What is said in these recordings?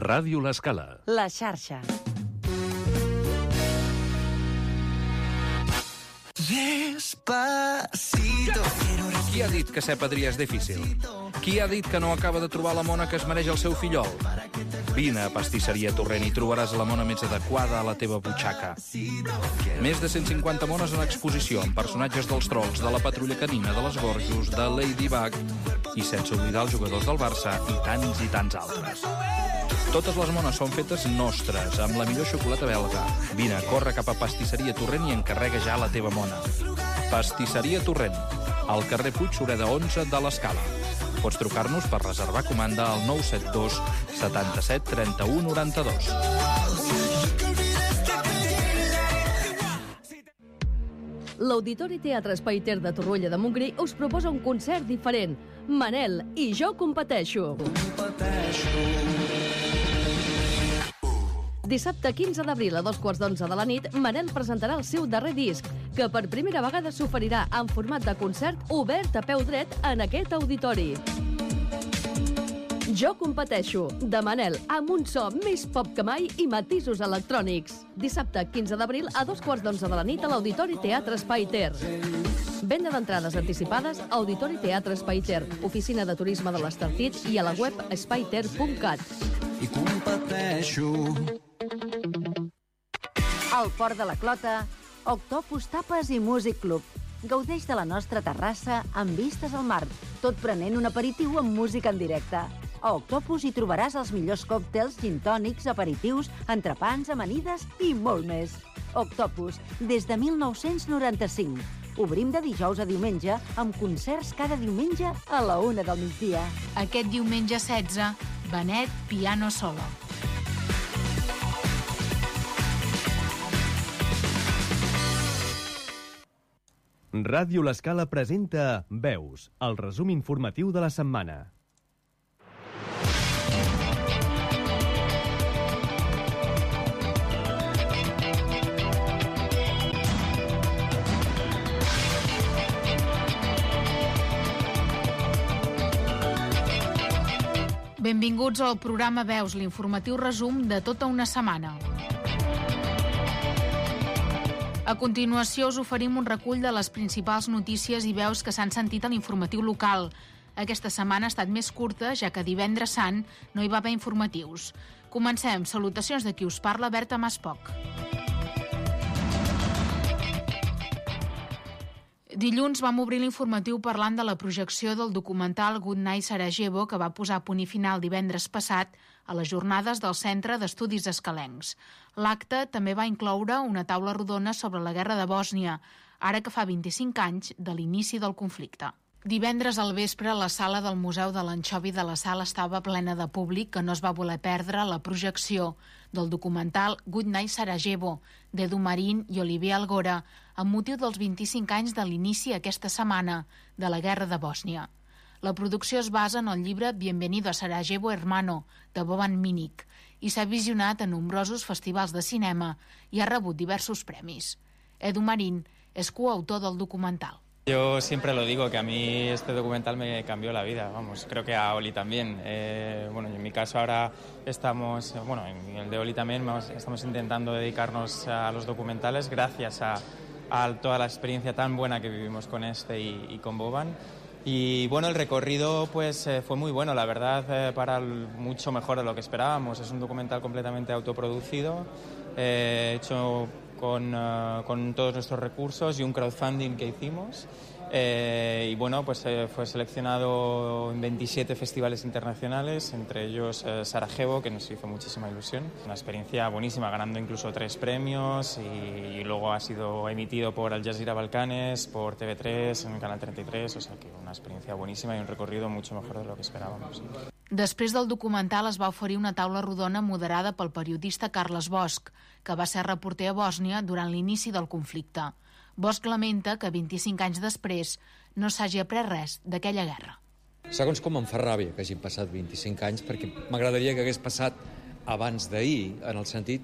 Ràdio L'Escala. La xarxa. Despacito. Qui ha dit que ser padrí és difícil? Qui ha dit que no acaba de trobar la mona que es mereix el seu fillol? Vine a Pastisseria Torrent i trobaràs la mona més adequada a la teva butxaca. Més de 150 mones en exposició, amb personatges dels Trolls, de la Patrulla Canina, de les Gorjos, de Ladybug, i sense oblidar els jugadors del Barça i tants altres. Totes les mones són fetes nostres, amb la millor xocolata belga. Vine, corre cap a Pastisseria Torrent i encarrega ja la teva mona. Pastisseria Torrent, al carrer Puig Sureda 11 de l'Escala. Pots trucar-nos per reservar comanda al 972 77 31 92. L'Auditori Teatre Espai Ter de Torroella de Montgrí us proposa un concert diferent. Manel i jo competeixo. Dissabte 15 d'abril a 2:15 de la nit, Manel presentarà el seu darrer disc, que per primera vegada s'oferirà en format de concert obert a peu dret en aquest auditori. Jo competeixo, de Manel, amb un so més pop que mai i matisos electrònics. Dissabte 15 d'abril a 2:15 de la nit a l'Auditori Teatre Espai Ter. Venda d'entrades anticipades a Auditori Teatre Espai Ter, oficina de turisme de l'Estartit i a la web espaiter.cat. I competeixo. Al Port de la Clota, Octopus Tapes i Music Club. Gaudeix de la nostra terrassa amb vistes al mar, tot prenent un aperitiu amb música en directe. A Octopus hi trobaràs els millors còctels, gintònics, aperitius, entrepans, amanides i molt més. Octopus, des de 1995. Obrim de dijous a diumenge amb concerts cada diumenge a la 1 del migdia. Aquest diumenge 16, Benet Piano Solo. Ràdio L'Escala presenta Veus, el resum informatiu de la setmana. Benvinguts al programa Veus, l'informatiu resum de tota una setmana. A continuació us oferim un recull de les principals notícies i veus que s'han sentit a l'informatiu local. Aquesta setmana ha estat més curta, ja que divendres sant no hi va haver informatius. Comencem. Salutacions de qui us parla, Berta Maspoc. Dilluns vam obrir l'informatiu parlant de la projecció del documental Good Night Sarajevo, que va posar punt i final divendres passat a les jornades del Centre d'Estudis Escalencs. L'acte també va incloure una taula rodona sobre la guerra de Bòsnia, ara que fa 25 anys de l'inici del conflicte. Divendres al vespre, la sala del Museu de l'Anxovi de la Sal estava plena de públic que no es va voler perdre la projecció del documental Good Night Sarajevo, d'Edu Marín i Olivier Algora, amb motiu dels 25 anys de l'inici aquesta setmana de la guerra de Bòsnia. La producció es basa en el llibre Bienvenido a Sarajevo, Hermano, de Boban Minic, i s'ha visionat a nombrosos festivals de cinema i ha rebut diversos premis. Edu Marín és coautor del documental. Yo siempre lo digo, que a mí este documental me cambió la vida, vamos, creo que a Oli también. Bueno, en mi caso ahora estamos, bueno, en el de Oli también estamos intentando dedicarnos a los documentales gracias a toda la experiencia tan buena que vivimos con este y con Boban. Y bueno, el recorrido pues fue muy bueno, la verdad, mucho mejor de lo que esperábamos. Es un documental completamente autoproducido, hecho con todos nuestros recursos y un crowdfunding que hicimos. Y bueno, pues fue seleccionado en 27 festivales internacionales, entre ellos Sarajevo, que nos hizo muchísima ilusión. Una experiencia buenísima, ganando incluso 3 premios y luego ha sido emitido por Al Jazeera Balcanes, por TV3, en el Canal 33, o sea que una experiencia buenísima y un recorrido mucho mejor de lo que esperábamos. Després del documental es va oferir una taula rodona moderada pel periodista Carles Bosch, que va ser reporter a Bòsnia durant l'inici del conflicte. Bosch lamenta que 25 anys després no s'hagi après res d'aquella guerra. Segons com em fa ràbia que hagin passat 25 anys, perquè m'agradaria que hagués passat abans d'ahir, en el sentit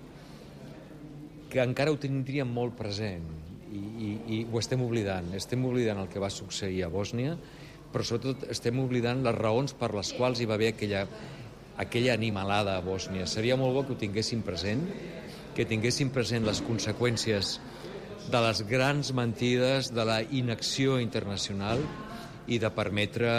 que encara ho tindríem molt present i ho estem oblidant el que va succeir a Bòsnia, però sobretot estem oblidant les raons per les quals hi va haver aquella animalada a Bòsnia. Seria molt bo que ho tinguéssim present, que tinguéssim present les conseqüències de les grans mentides, de la inacció internacional i de permetre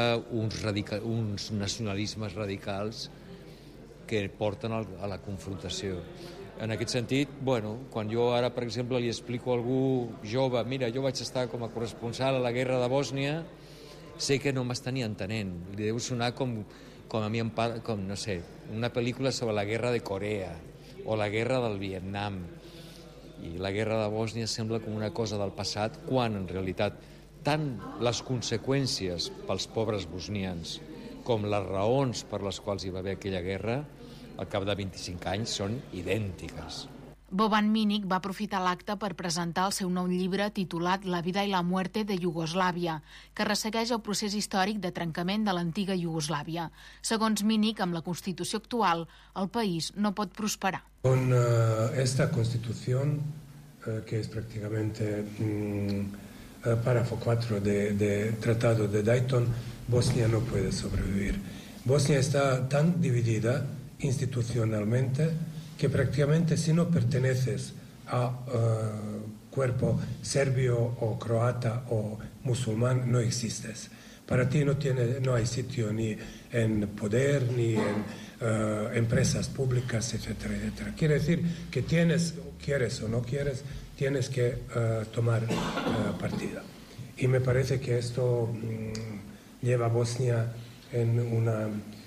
uns nacionalismes radicals que porten a la confrontació. En aquest sentit, quan jo ara, per exemple, li explico a algú jove, mira, jo vaig estar com a corresponsal a la guerra de Bòsnia, sé que no m'està ni entenent. Li deu sonar com a mi em parla, no sé, una pel·lícula sobre la guerra de Corea o la guerra del Vietnam. I la guerra de Bòsnia sembla com una cosa del passat, quan en realitat tant les conseqüències pels pobres bosnians com les raons per les quals hi va haver aquella guerra al cap de 25 anys són idèntiques. Boban Minic va aprofitar l'acte per presentar el seu nou llibre titulat La vida i la muerte de Iugoslàvia, que ressegueix el procés històric de trencament de l'antiga Iugoslàvia. Segons Minic, amb la Constitució actual, el país no pot prosperar. Con esta Constitución, que es prácticamente párrafo 4 de Tratado de Dayton, Bosnia no puede sobrevivir. Bosnia está tan dividida institucionalmente que prácticamente si no perteneces a cuerpo serbio o croata o musulmán no existes. Para ti no hay sitio ni en poder ni en empresas públicas, etcétera, etcétera. Quiere decir que quieres o no quieres, tienes que tomar partida. Y me parece que esto lleva a Bosnia en una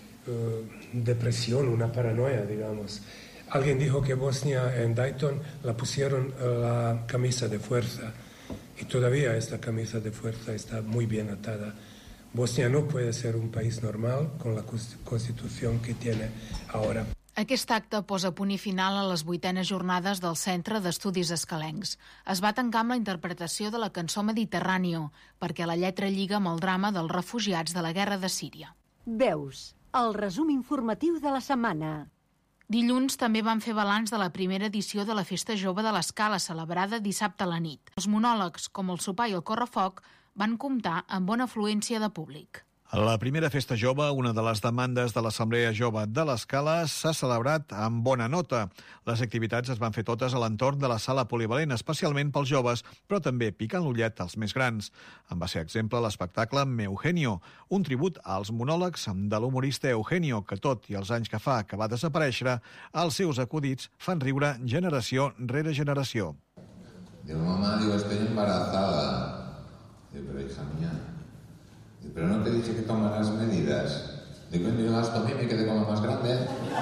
depresión, una paranoia, digamos. Alguien dijo que Bosnia en Dayton la pusieron la camisa de fuerza y todavía esta camisa de fuerza está muy bien atada. Bosnia no puede ser un país normal con la constitución que tiene ahora. Aquest acte posa punt i final a les 8enes jornades del Centre d'Estudis Escalencs. Es va tancar amb la interpretació de la cançó Mediterráneo, perquè la lletra lliga amb el drama dels refugiats de la guerra de Síria. Veus, el resum informatiu de la setmana. Dilluns també van fer balanç de la primera edició de la Festa Jove de l'Escala, celebrada dissabte a la nit. Els monòlegs, com el sopar i el correfoc, van comptar amb bona afluència de públic. La primera Festa Jove, una de les demandes de l'Assemblea Jove de l'Escala, s'ha celebrat amb bona nota. Les activitats es van fer totes a l'entorn de la sala polivalent, especialment pels joves, però també picant l'ullet als més grans. En va ser exemple l'espectacle Eugenio, un tribut als monòlegs de l'humorista Eugenio, que tot i els anys que fa que va desaparèixer, els seus acudits fan riure generació rere generació. Digo, mamá, estoy embarazada. Digo, pero hija mía, pero no te dije que tomaras medidas. Digo, yo las tomé y me quedé como más grande.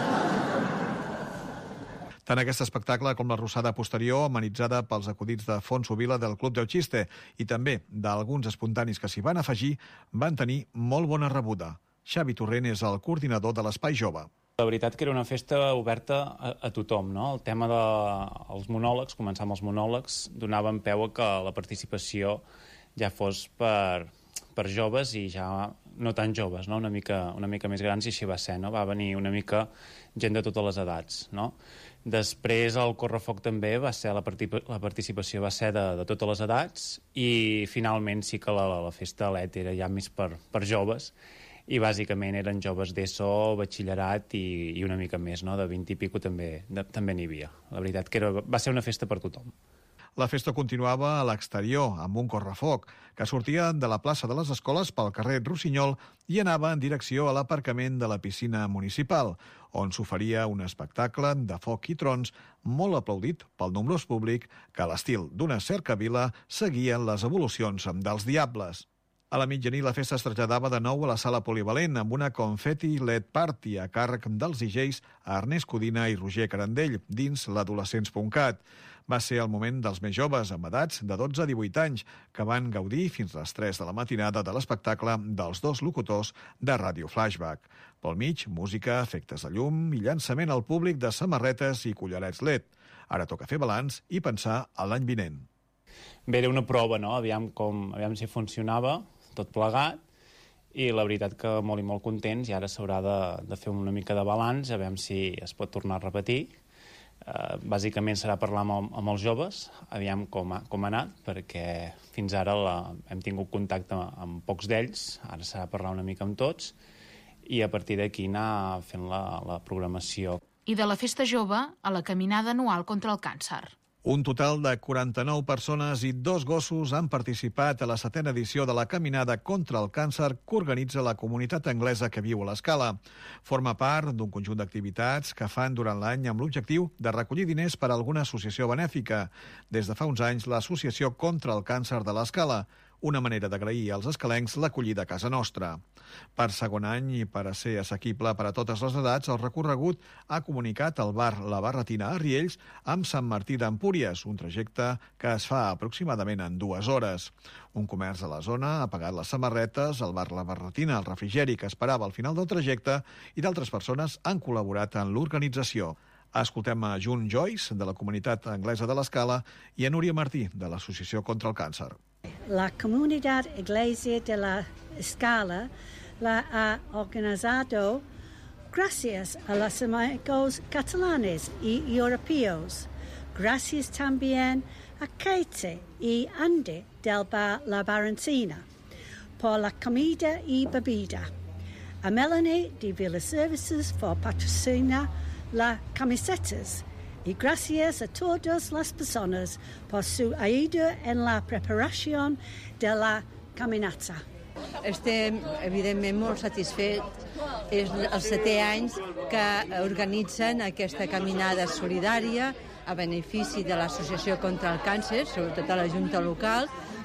Tant aquest espectacle com la rossada posterior, amenitzada pels acudits de Fonso Vila del Club del Xiste i també d'alguns espontanis que s'hi van afegir, van tenir molt bona rebuda. Xavi Torrent és el coordinador de l'Espai Jove. La veritat que era una festa oberta a tothom, no? El tema dels monòlegs, començar amb els monòlegs, donava en peu a que la participació ja fos per joves i ja no tan joves, no? Una mica més grans, i així va ser, no? Va venir una mica gent de totes les edats, no? Després el correfoc també va ser, la participació va ser de totes les edats, i finalment sí que la festa LED era ja més per joves, i bàsicament eren joves d'ESO, batxillerat i una mica més, no? De 20 i pico també n'hi havia. La veritat que va ser una festa per tothom. La festa continuava a l'exterior, amb un correfoc, que sortia de la plaça de les Escoles pel carrer Rossinyol i anava en direcció a l'aparcament de la piscina municipal, on s'oferia un espectacle de foc i trons molt aplaudit pel nombrós públic que, a l'estil d'una cercavila, seguien les evolucions dels diables. A la mitjanit la festa es traslladava de nou a la sala polivalent amb una confetti LED party a càrrec dels DJs Ernest Codina i Roger Carandell dins l'adolescents.cat. Va ser el moment dels més joves, amb edats de 12 a 18 anys, que van gaudir fins a les 3 de la matinada de l'espectacle dels dos locutors de Ràdio Flashback. Pel mig, música, efectes de llum i llançament al públic de samarretes i collarets LED. Ara toca fer balanç i pensar a l'any vinent. Bé, era una prova, no? Aviam si funcionava tot plegat, i la veritat que molt i molt contents, i ara s'haurà de fer una mica de balanç, a veure si es pot tornar a repetir. Bàsicament serà parlar amb els joves, aviam com ha anat, perquè fins ara hem tingut contacte amb pocs d'ells, ara serà parlar una mica amb tots, i a partir d'aquí anar fent la programació. I de la Festa Jove a la caminada anual contra el càncer. Un total de 49 persones i 2 gossos han participat a la 7a edició de la Caminada contra el Càncer que organitza la comunitat anglesa que viu a l'Escala. Forma part d'un conjunt d'activitats que fan durant l'any amb l'objectiu de recollir diners per a alguna associació benèfica. Des de fa uns anys, l'Associació contra el Càncer de l'Escala, una manera d'agrair als escalencs l'acollida a casa nostra. Per segon any i per a ser assequible per a totes les edats, el recorregut ha comunicat al bar La Barretina a Riells amb Sant Martí d'Empúries, un trajecte que es fa aproximadament en 2 hores. Un comerç a la zona ha pagat les samarretes, el bar La Barretina, el refrigeri que esperava al final del trajecte i d'altres persones han col·laborat en l'organització. Escoltem a June Joyce, de la comunitat anglesa de l'Escala, i a Núria Martí, de l'Associació contra el Càncer. La Comunidad Iglesia de la Escala la ha organizado gracias a los amigos catalanes y europeos. Gracias también a Katie y Andy del bar La Barretina por la comida y bebida. A Melanie de Villa Services por patrocinar las camisetas. Y gracias a todas las personas por su ayuda en la preparación de la caminata. Estem, evidentment, molt satisfets. És el 7è any que organitzen aquesta caminada solidària a benefici de l'Associació contra el Càncer, sobretot a la Junta local,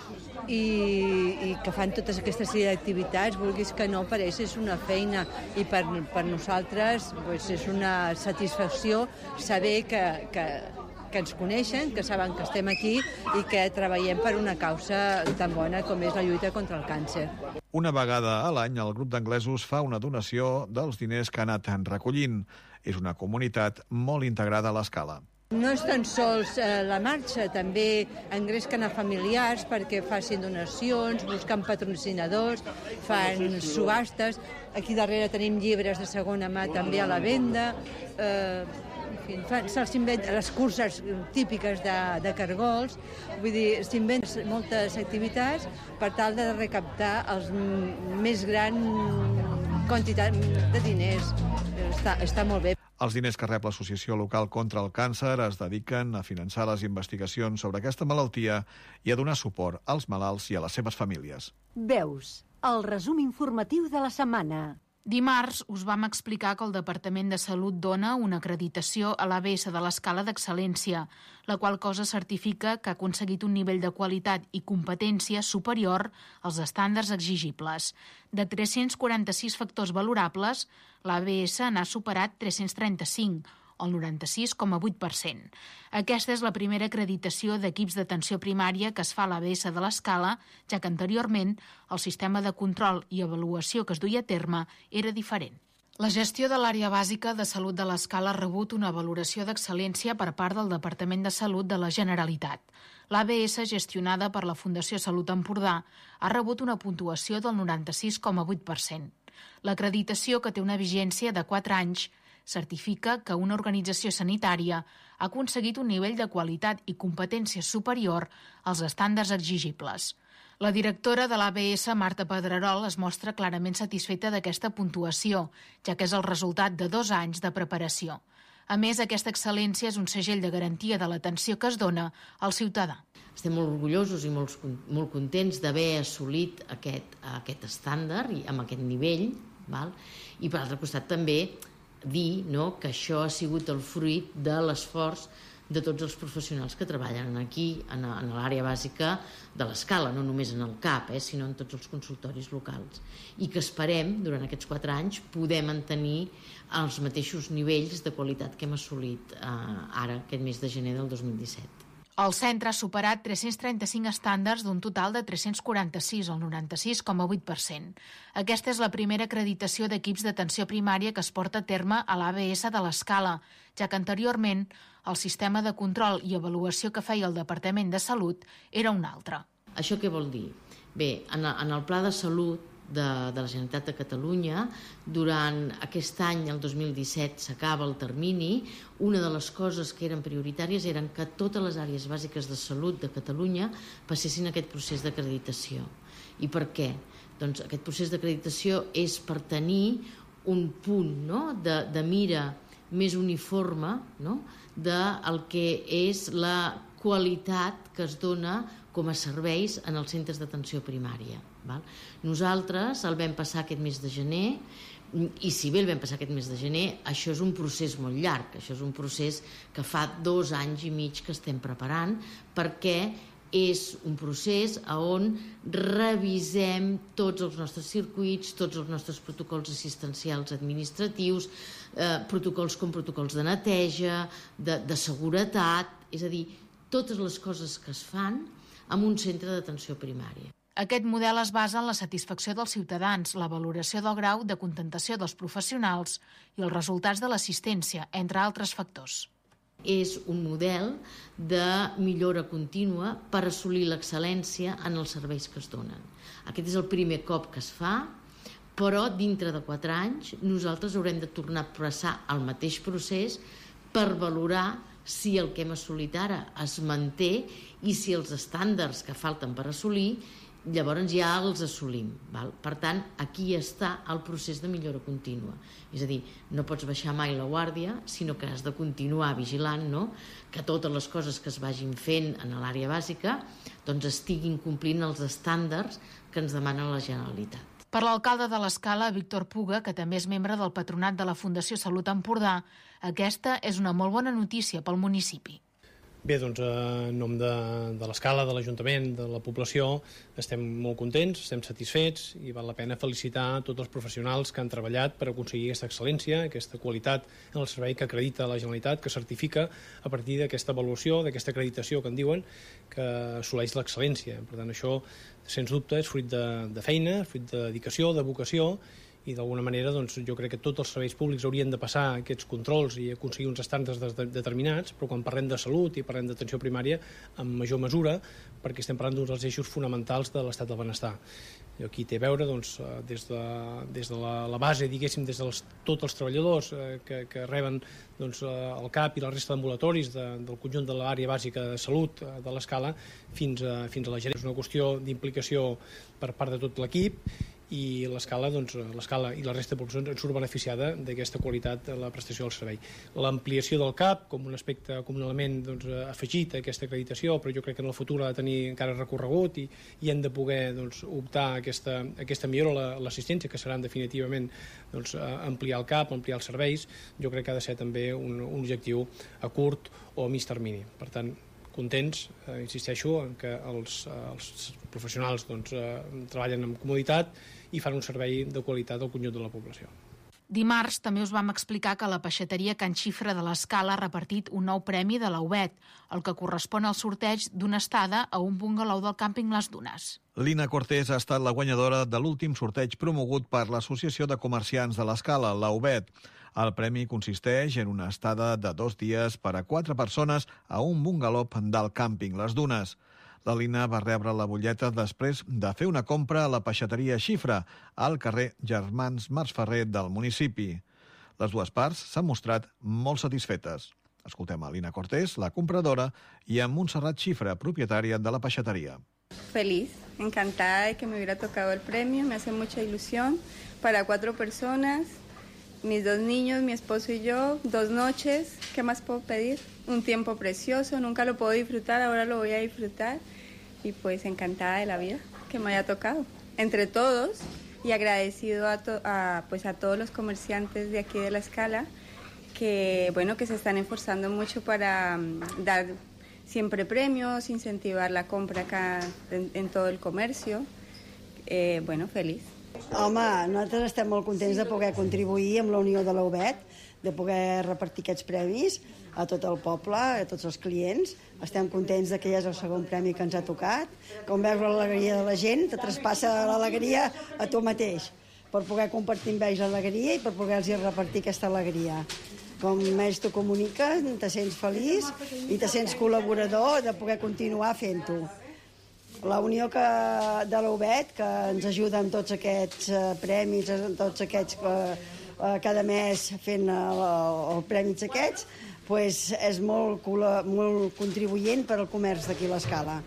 i que fan totes aquestes sèrie d'activitats, vulguis que no, per ells és una feina i per nosaltres és una satisfacció saber que ens coneixen, que saben que estem aquí i que treballem per una causa tan bona com és la lluita contra el càncer. Una vegada a l'any, el grup d'anglesos fa una donació dels diners que ha anat recollint. És una comunitat molt integrada a l'Escala. No és tan sols la marxa, també engresquen a familiars perquè facin donacions, busquen patrocinadors, fan subhastes. Aquí darrere tenim llibres de segona mà també a la venda. Se'ls inventen les curses típiques de cargols. Vull dir, s'inventen moltes activitats per tal de recaptar els més gran quantitat de diners. Està molt bé. Els diners que rep l'Associació Local contra el Càncer es dediquen a finançar les investigacions sobre aquesta malaltia i a donar suport als malalts i a les seves famílies. Veus, el resum informatiu de la setmana. Dimarts us vam explicar que el Departament de Salut dona una acreditació a l'ABS de l'Escala d'Excel·lència, la qual cosa certifica que ha aconseguit un nivell de qualitat i competència superior als estàndards exigibles. De 346 factors valorables, l'ABS n'ha superat 335, el 96,8%. Aquesta és la primera acreditació d'equips d'atenció primària que es fa a l'ABS de l'Escala, ja que anteriorment el sistema de control i avaluació que es duia a terme era diferent. La gestió de l'àrea bàsica de salut de l'Escala ha rebut una valoració d'excel·lència per part del Departament de Salut de la Generalitat. L'ABS, gestionada per la Fundació Salut Empordà, ha rebut una puntuació del 96,8%. L'acreditació, que té una vigència de 4 anys, certifica que una organització sanitària ha aconseguit un nivell de qualitat i competència superior als estàndards exigibles. La directora de l'ABS, Marta Pedrerol, es mostra clarament satisfeta d'aquesta puntuació, ja que és el resultat de 2 anys de preparació. A més, aquesta excel·lència és un segell de garantia de l'atenció que es dona al ciutadà. Estem molt orgullosos i molt contents d'haver assolit aquest estàndard i amb aquest nivell, i per l'altre costat també dir que això ha sigut el fruit de l'esforç de tots els professionals que treballen aquí, en l'àrea bàsica de l'Escala, no només en el CAP, sinó en tots els consultoris locals. I que esperem, durant aquests 4 anys, poder mantenir els mateixos nivells de qualitat que hem assolit ara, aquest mes de gener del 2017. El centre ha superat 335 estàndards d'un total de 346, el 96,8%. Aquesta és la primera acreditació d'equips d'atenció primària que es porta a terme a l'ABS de l'Escala, ja que anteriorment el sistema de control i avaluació que feia el Departament de Salut era un altre. Això què vol dir? Bé, en el Pla de Salut de la Generalitat de Catalunya, durant aquest any, el 2017, s'acaba el termini. Una de les coses que eren prioritàries eren que totes les àrees bàsiques de salut de Catalunya passessin aquest procés d'acreditació. I per què? Doncs aquest procés d'acreditació és per tenir un punt, no?, de mira més uniforme, no?, del que és la qualitat que es dona com a serveis en els centres d'atenció primària. Nosaltres el vam passar aquest mes de gener, i si bé el vam passar aquest mes de gener, això és un procés molt llarg, això és un procés que fa 2 anys i mig que estem preparant, perquè és un procés on revisem tots els nostres circuits, tots els nostres protocols assistencials administratius, protocols com protocols de neteja, de seguretat, és a dir, totes les coses que es fan en un centre d'atenció primària. Aquest model es basa en la satisfacció dels ciutadans, la valoració del grau de contentació dels professionals i els resultats de l'assistència, entre altres factors. És un model de millora contínua per assolir l'excel·lència en els serveis que es donen. Aquest és el primer cop que es fa, però dintre de 4 anys nosaltres haurem de tornar a passar el mateix procés per valorar si el que hem assolit ara es manté i si els estàndards que falten per assolir llavors ja els assolim. Per tant, aquí està el procés de millora contínua. És a dir, no pots baixar mai la guàrdia, sinó que has de continuar vigilant, no?, que totes les coses que es vagin fent en l'àrea bàsica doncs estiguin complint els estàndards que ens demana la Generalitat. Per l'alcalde de l'Escala, Víctor Puga, que també és membre del patronat de la Fundació Salut Empordà, aquesta és una molt bona notícia pel municipi. Bé, doncs, en nom de l'Escala, de l'Ajuntament, de la població, estem molt contents, estem satisfets i val la pena felicitar tots els professionals que han treballat per aconseguir aquesta excel·lència, aquesta qualitat en el servei que acredita la Generalitat, que certifica a partir d'aquesta avaluació, d'aquesta acreditació que en diuen, que assoleix l'excel·lència. Per tant, això, sens dubte, és fruit de feina, fruit de dedicació, de vocació, i d'alguna manera doncs, jo crec que tots els serveis públics haurien de passar aquests controls i aconseguir uns estàndards determinats, però quan parlem de salut i parlem d'atenció primària, en major mesura, perquè estem parlant d'un dels eixos fonamentals de l'estat del benestar. I aquí té a veure doncs, des de la base, diguéssim, des de tots els treballadors que reben doncs, el CAP i la resta d'ambulatoris del conjunt de l'àrea bàsica de salut de l'Escala fins a la gerència. És una qüestió d'implicació per part de tot l'equip i l'Escala i la resta de poblacions en surt beneficiada d'aquesta qualitat de la prestació del servei. L'ampliació del CAP com un aspecte, com un element afegit a aquesta acreditació, però jo crec que en el futur ha de tenir encara recorregut i hem de poder optar a aquesta millora a l'assistència, que serà definitivament ampliar el CAP, ampliar els serveis. Jo crec que ha de ser també un objectiu a curt o a mig termini. Per tant, contents, insisteixo, en que els professionals treballen amb comoditat i fan un servei de qualitat al conjunt de la població. Dimarts també us vam explicar que la peixateria Can Xifra de l'Escala ha repartit un nou premi de la UBET, el que correspon al sorteig d'una estada a un bungalou del càmping Les Dunes. Lina Cortés ha estat la guanyadora de l'últim sorteig promogut per l'Associació de Comerciants de l'Escala, la UBET. El premi consisteix en una estada de 2 dies per a 4 persones a un bungalou del càmping Les Dunes. La Lina va rebre la butlleta després de fer una compra a la peixateria Xifra, al carrer Germans Masferrer del municipi. Les dues parts s'han mostrat molt satisfetes. Escoltem a Lina Cortés, la compradora, i a Montserrat Xifra, propietària de la peixateria. Feliz, encantada de que me hubiera tocado el premio, me hace mucha ilusión. Para 4 personas, mis 2 niños, mi esposo y yo, 2 noches, ¿qué más puedo pedir? Un tiempo precioso, nunca lo puedo disfrutar, ahora lo voy a disfrutar y pues encantada de la vida que me haya tocado. Entre todos y agradecido a todos los comerciantes de aquí de la Escala que se están esforzando mucho para dar siempre premios, incentivar la compra acá en todo el comercio. Feliz. Home, nosaltres estem molt contents de poder contribuir amb la Unió de la UBET, de poder repartir aquests premis a tot el poble, a tots els clients. Estem contents que ja és el segon premi que ens ha tocat. Com veus l'alegria de la gent, te traspassa l'alegria a tu mateix, per poder compartir amb ells l'alegria i per poder-los repartir aquesta alegria. Com més t'ho comuniques, te sents feliç i te sents col·laborador de poder continuar fent-ho. La Unió de la UBET, que ens ajuda amb tots aquests premis, amb tots aquests cada mes fent els premis aquests, és molt contribuent per al comerç d'aquí a l'Escala.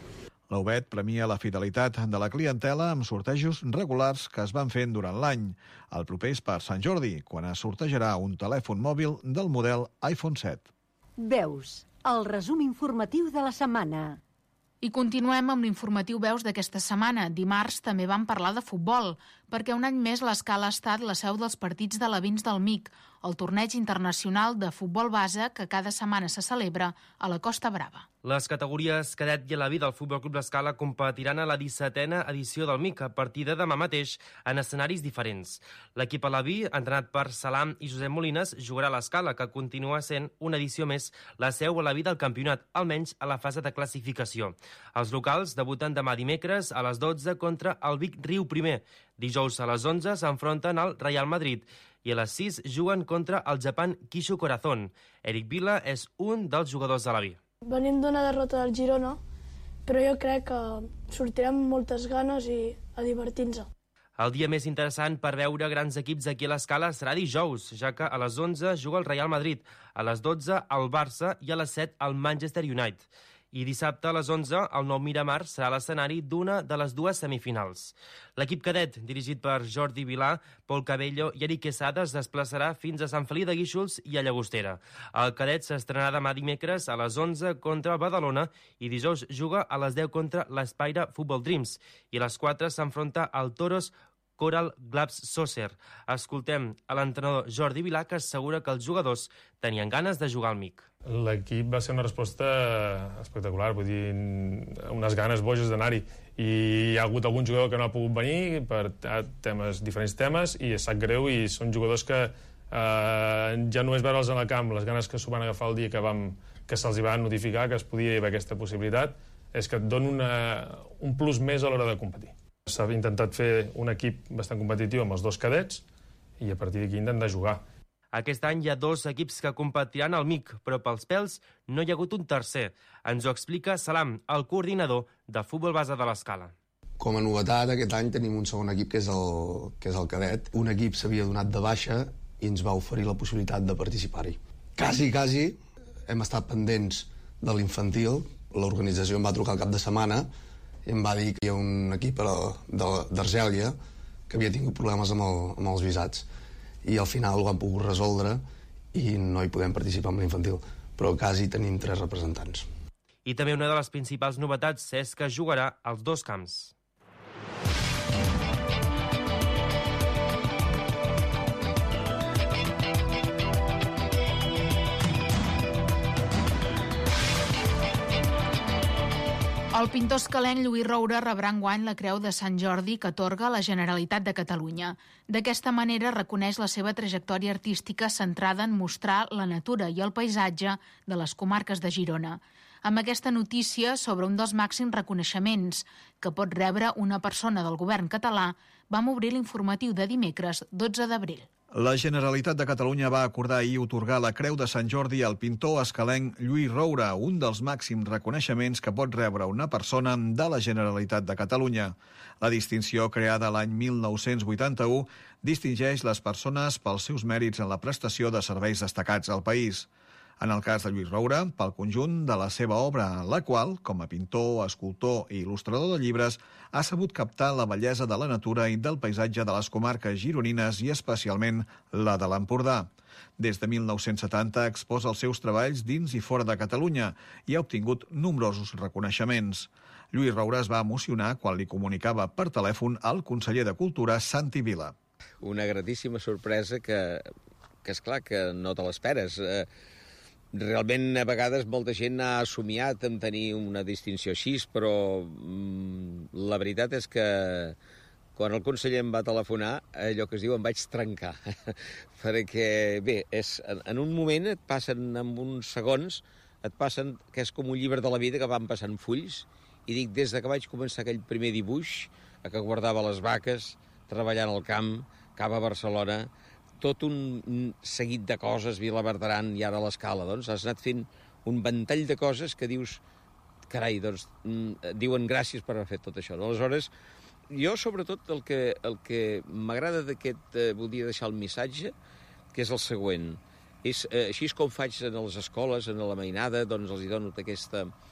La UBET premia la fidelitat de la clientela amb sortejos regulars que es van fent durant l'any. El proper és per Sant Jordi, quan es sortejarà un telèfon mòbil del model iPhone 7. Veus, el resum informatiu de la setmana. I continuem amb l'informatiu Veus d'aquesta setmana. Dimarts també vam parlar de futbol, perquè un any més l'Escala ha estat la seu dels partits d'alevins del MIC, el torneig internacional de futbol base que cada setmana se celebra a la Costa Brava. Les categories cadet i aleví del Futbol Club l'Escala competiran a la 17a edició del MIC a partir de demà mateix en escenaris diferents. L'equip aleví, entrenat per Salam i Josep Molines, jugarà a l'Escala, que continua sent una edició més la seu aleví del campionat, almenys a la fase de classificació. Els locals debuten demà dimecres a les 12 contra el Vic Riu Primer. Dijous a les 11 s'enfronten al Real Madrid i a les 6 juguen contra el Japan Kishu Corazón. Eric Vila és un dels jugadors de l'Aví. Venim d'una derrota del Girona, però jo crec que sortirem amb moltes ganes i a divertir-nos. El dia més interessant per veure grans equips aquí a l'Escala serà dijous, ja que a les 11 juga el Real Madrid, a les 12 el Barça i a les 7 el Manchester United. I dissabte a les 11 el Nou Miramar serà l'escenari d'una de les dues semifinals. L'equip cadet, dirigit per Jordi Vilà, Pol Cabello i Eric Quesada, es desplaçarà fins a Sant Feliu de Guíxols i a Llagostera. El cadet s'estrenarà demà dimecres a les 11 contra el Badalona i dijous juga a les 10 contra l'Espaire Football Dreams i a les 4 s'enfronta al Toros Coral Glabs Soccer. Escoltem a l'entrenador Jordi Vilà, que assegura que els jugadors tenien ganes de jugar al MIC. L'equip va ser una resposta espectacular, vull dir, unes ganes boges d'anar-hi. I hi ha hagut algun jugador que no ha pogut venir per diferents temes i es sap greu, i són jugadors que ja només veure'ls en el camp, les ganes que s'ho van agafar el dia que se'ls va notificar que es podia haver aquesta possibilitat, és que et dona un plus més a l'hora de competir. S'ha intentat fer un equip bastant competitiu amb els dos cadets i a partir d'aquí intentar jugar. Aquest any hi ha dos equips que competiran al MIC, però pels pèls no hi ha hagut un tercer. Ens ho explica Salam, el coordinador de futbol base de l'Escala. Com a novetat, aquest any tenim un segon equip que és el cadet. Un equip s'havia donat de baixa i ens va oferir la possibilitat de participar-hi. Quasi hem estat pendents de l'infantil. L'organització em va trucar al cap de setmana i em va dir que hi ha un equip d'Argèlia que havia tingut problemes amb els visats i al final ho han pogut resoldre i no hi podem participar amb l'infantil, però quasi tenim 3 representants. I també una de les principals novetats és que jugarà als dos camps. El pintor escalenc Lluís Roura rebrà enguany la Creu de Sant Jordi que atorga la Generalitat de Catalunya. D'aquesta manera reconeix la seva trajectòria artística centrada en mostrar la natura i el paisatge de les comarques de Girona. Amb aquesta notícia sobre un dels màxims reconeixements que pot rebre una persona del govern català, vam obrir l'informatiu de dimecres 12 d'abril. La Generalitat de Catalunya va acordar ahir otorgar la Creu de Sant Jordi al pintor escalenc Lluís Roura, un dels màxims reconeixements que pot rebre una persona de la Generalitat de Catalunya. La distinció, creada l'any 1981, distingeix les persones pels seus mèrits en la prestació de serveis destacats al país. En el cas de Lluís Roura, pel conjunt de la seva obra, en la qual, com a pintor, escultor i il·lustrador de llibres, ha sabut captar la bellesa de la natura i del paisatge de les comarques gironines i especialment la de l'Empordà. Des de 1970 exposa els seus treballs dins i fora de Catalunya i ha obtingut nombrosos reconeixements. Lluís Roura es va emocionar quan li comunicava per telèfon al conseller de Cultura, Santi Vila. Una gratíssima sorpresa que és clar que no te l'esperes. Realment, a vegades, molta gent ha somiat en tenir una distinció així, però la veritat és que quan el conseller em va telefonar, allò que es diu, em vaig trencar. Perquè, bé, en un moment et passen, en uns segons, et passen que és com un llibre de la vida que van passant fulls, i dic, des que vaig començar aquell primer dibuix, que guardava les vaques, treballant al camp, cap a Barcelona, tot un seguit de coses, Vila Bertran i ara l'Escala, doncs has anat fent un ventall de coses que dius, carai, doncs diuen gràcies per haver fet tot això. Aleshores, jo sobretot el que m'agrada d'aquest, voldria deixar el missatge, que és el següent. És així com faig en les escoles, en la mainada, doncs els hi dono aquesta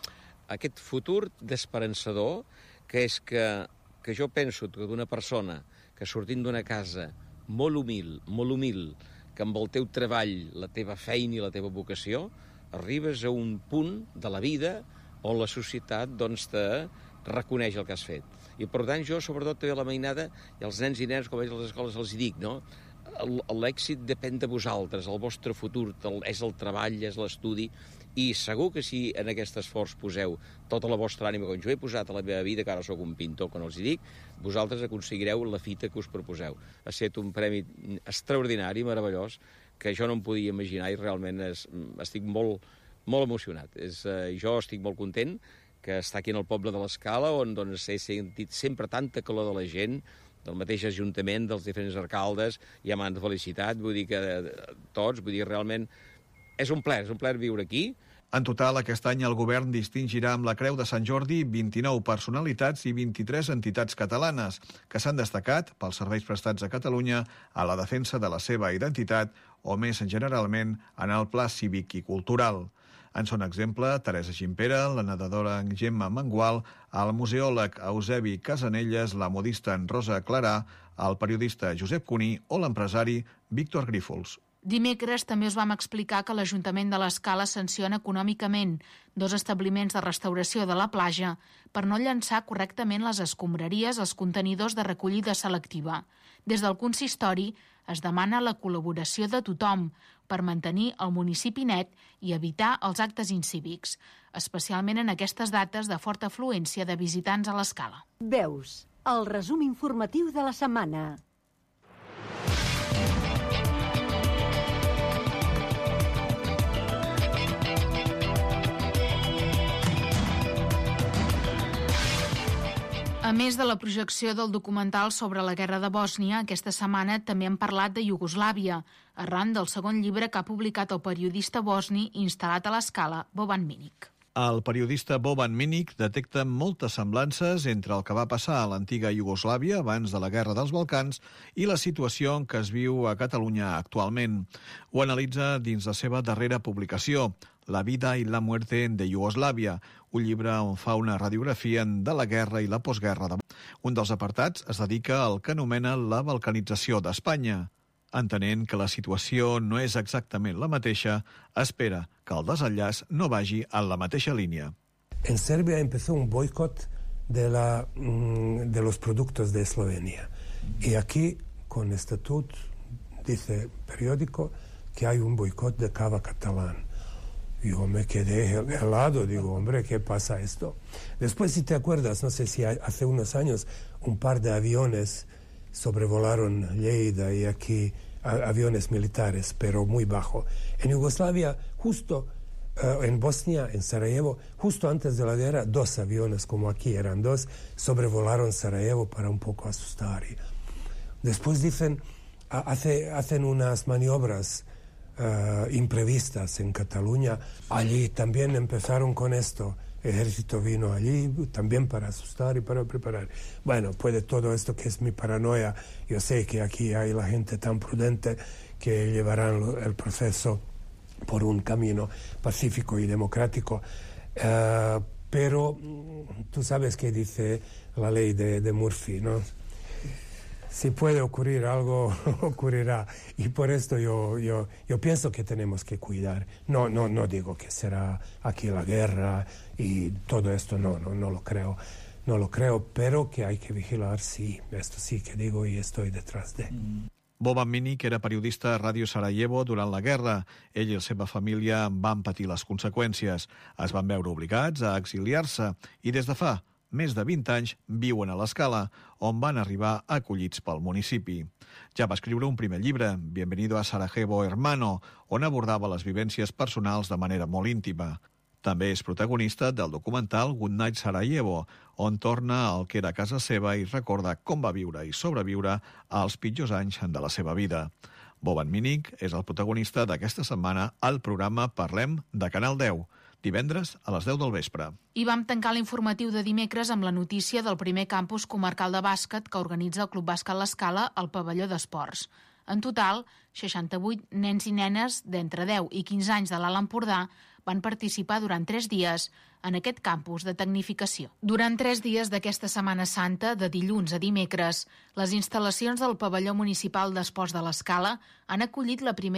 aquest futur d'esperançador, que és que jo penso que d'una persona que sortint d'una casa molt humil, que amb el teu treball, la teva feina i la teva vocació, arribes a un punt de la vida on la societat doncs, te reconeix el que has fet. I per tant jo, sobretot, també a la mainada, i els nens i nenes, com veig a les escoles, els dic, no? L'èxit depèn de vosaltres, el vostre futur és el treball, és l'estudi, i segur que si en aquest esforç poseu tota la vostra ànima, com jo he posat a la meva vida, que ara sóc un pintor, com els dic, vosaltres aconseguireu la fita que us proposeu. Ha estat un premi extraordinari, meravellós, que jo no em podia imaginar i realment estic molt emocionat. Jo estic molt content que està aquí en el poble de l'Escala, on doncs, he sentit sempre tanta calor de la gent, del mateix Ajuntament, dels diferents alcaldes, i m'han felicitat, vull dir que tots, vull dir, realment és un plaer viure aquí. En total, aquest any el govern distingirà amb la Creu de Sant Jordi 29 personalitats i 23 entitats catalanes que s'han destacat pels serveis prestats a Catalunya a la defensa de la seva identitat o, més generalment, en el pla cívic i cultural. En són exemple Teresa Gimpera, la nedadora Gemma Mangual, el museòleg Eusebi Casanelles, la modista Rosa Clarà, el periodista Josep Cuní o l'empresari Víctor Grífols. Dimecres també us vam explicar que l'Ajuntament de l'Escala sanciona econòmicament 2 establiments de restauració de la platja per no llançar correctament les escombraries als contenidors de recollida selectiva. Des del consistori es demana la col·laboració de tothom per mantenir el municipi net i evitar els actes incívics, especialment en aquestes dates de forta afluència de visitants a l'Escala. Veus, el resum informatiu de la setmana. A més de la projecció del documental sobre la guerra de Bòsnia, aquesta setmana també hem parlat de Iugoslàvia, arran del segon llibre que ha publicat el periodista bosni instal·lat a l'Escala, Boban Minic. El periodista Boban Minic detecta moltes semblances entre el que va passar a l'antiga Iugoslàvia abans de la Guerra dels Balcans i la situació en què es viu a Catalunya actualment. Ho analitza dins la seva darrera publicació, La vida i la muerte de Iugoslàvia, un llibre on fa una radiografia de la guerra i la postguerra. Un dels apartats es dedica al que anomena la balcanització d'Espanya. Entenent que la situació no és exactament la mateixa, espera que el desenllaç no vagi en la mateixa línia. En Serbia empezó un boicot de los productos de Eslovenia. Y aquí, con estatut, dice periódico que hay un boicot de cava catalán. Yo me quedé helado, digo, hombre, ¿qué pasa esto? Después, si te acuerdas, no sé si hace unos años, un par de aviones sobrevolaron Lleida y aquí aviones militares, pero muy bajo. En Yugoslavia, justo en Bosnia, en Sarajevo, justo antes de la guerra, 2 aviones, como aquí eran 2, sobrevolaron Sarajevo para un poco asustar. Y después dicen, hacen unas maniobras imprevistas en Cataluña. Allí también empezaron con esto. El ejército vino allí también para asustar y para preparar. Bueno, puede todo esto que es mi paranoia. Yo sé que aquí hay la gente tan prudente que llevarán el proceso por un camino pacífico y democrático. Pero tú sabes qué dice la ley de Murphy, ¿no? Si puede ocurrir algo, ocurrirá. Y por esto yo pienso que tenemos que cuidar. No digo que será aquí la guerra y todo esto, no lo creo. No lo creo, pero que hay que vigilar, sí. Esto sí que digo y estoy detrás de. Boban Minic era periodista a Ràdio Sarajevo durant la guerra. Ell i la seva família van patir les conseqüències. Es van veure obligats a exiliar-se i des de fa més de 20 anys viuen a l'Escala, on van arribar acollits pel municipi. Ja va escriure un primer llibre, Bienvenido a Sarajevo, hermano, on abordava les vivències personals de manera molt íntima. També és protagonista del documental Good Night Sarajevo, on torna al que era casa seva i recorda com va viure i sobreviure als pitjors anys de la seva vida. Boban Minic és el protagonista d'aquesta setmana al programa Parlem de Canal 10, divendres a les 10 del vespre. I vam tancar l'informatiu de dimecres amb la notícia del primer campus comarcal de bàsquet que organitza el Club Bàsquet l'Escala al pavelló d'esports. En total, 68 nens i nenes d'entre 10 i 15 anys de l'Alt Empordà van participar durant 3 dies en aquest campus de tecnificació. Durant 3 dies d'aquesta Setmana Santa, de dilluns a dimecres, les instal·lacions del pavelló municipal d'esports de l'Escala han acollit la primera